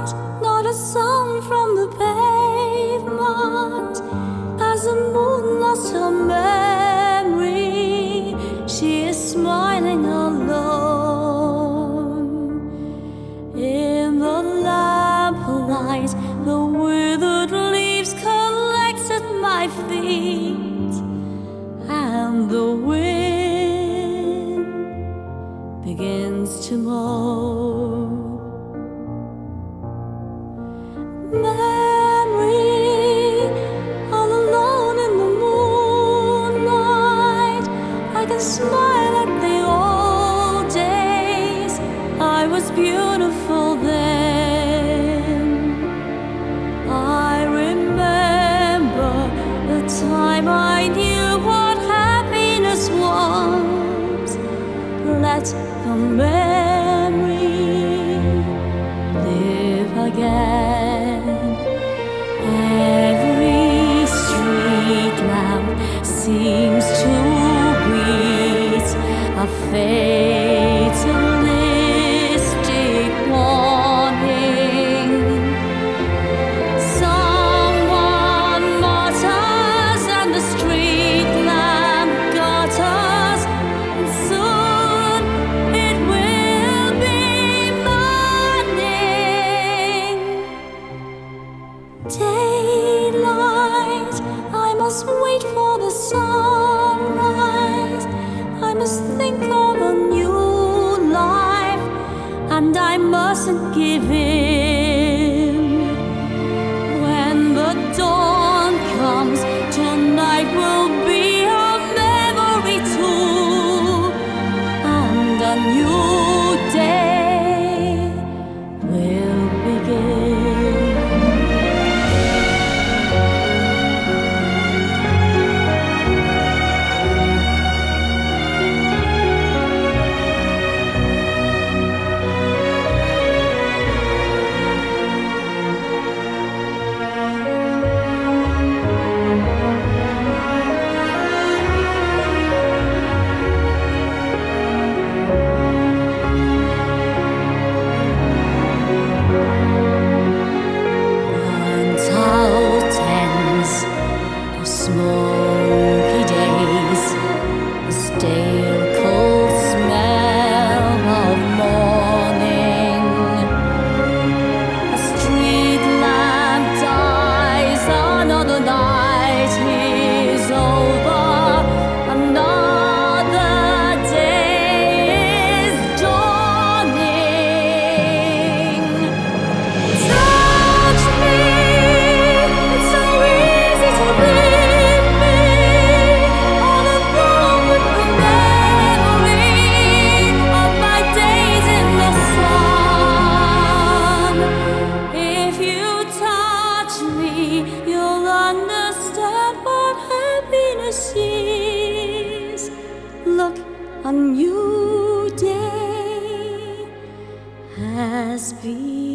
not a sound from the pavement. As the moon lost her memory, she is smiling alone. In the lamplight, the withered leaves collect at my feet, and the wind begins to moan. Memory, all alone in the moonlight, I can smile at the old days. I was beautiful then. I remember the time I knew what happiness was. Let the memory live again. Every street lamp seems to greet a fatalistic warning. Someone mutters and the street lamp gutters, and soon it will be morning. Daylight, I must wait for the sunrise. I must think of a new life, and I mustn't give in. When the dawn comes, tonight will be a memory too, and a new day will begin. Smoky days, the stale cold smell of morning. A street lamp dies, another night is over, another day is dawning. Touch me, it's so easy to live. You'll understand what happiness is. Look, a new day has begun.